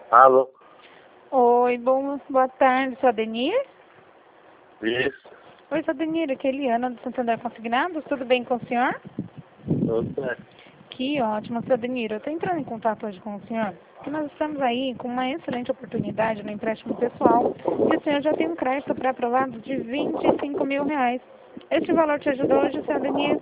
Alô? Oi, boa tarde, sou a Denir? Isso. Oi, sou a Denir, aqui é Eliana do Santander Consignados, tudo bem com o senhor? Tudo bem. Que ótimo, sou a Denir, eu estou entrando em contato hoje com o senhor, porque nós estamos aí com uma excelente oportunidade no empréstimo pessoal e o senhor já tem um crédito pré-aprovado de R$ 25 mil. Este valor te ajuda hoje, senhor Denir?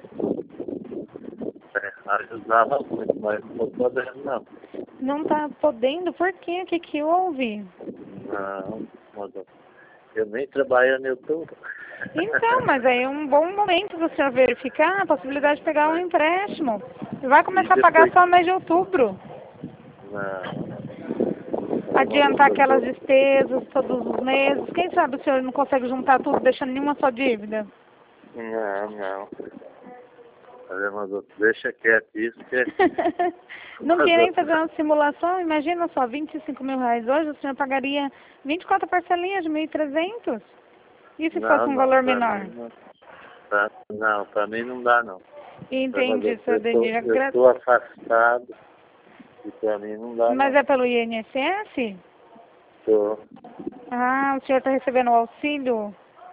Ajudava muito, mas não estou podendo, não. Não está podendo? Por quê? O que que houve? Não, mas eu nem trabalho no YouTube. Então, mas aí é um bom momento do senhor verificar a possibilidade de pegar um empréstimo. Vai E começar a pagar depois, só no mês de outubro. não, Adiantar aquelas despesas todos os meses. Quem sabe o senhor não consegue juntar tudo, deixando nenhuma só dívida? não. Mas deixa quieto isso, que Não querem fazer uma simulação? Imagina só, R$ 25 mil hoje, o senhor pagaria 24 parcelinhas de 1.300? E se fosse um valor menor? Não, para mim não dá, não. Entendi, senhor Denir. Eu estou afastado e para mim não dá, Mas não. é pelo INSS? Tô. Ah, o senhor está recebendo o auxílio?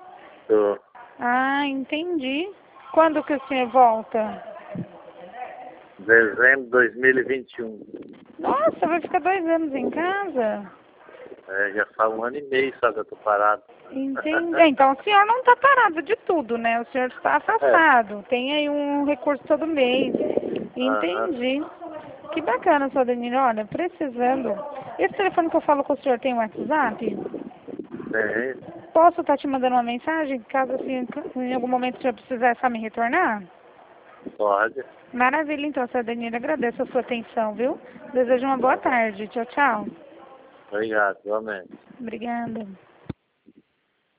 Ah, entendi. Quando que o senhor volta? Dezembro de 2021. Nossa, vai ficar 2 anos em casa? Já faz 1 ano e meio só que eu tô parado. Entendi. Então o senhor não está parado de tudo, né? O senhor está afastado. Tem aí um recurso todo mês. Entendi. Que bacana, sua Danilo. Olha, precisando. Esse telefone que eu falo com o senhor tem WhatsApp? Tem, Posso estar te mandando uma mensagem? Caso assim, em algum momento o senhor precisar só me retornar? pode. Maravilha, então, sua Danilo. Agradeço a sua atenção, viu? Desejo uma boa tarde. Tchau, tchau. Obrigado, igualmente. Obrigada.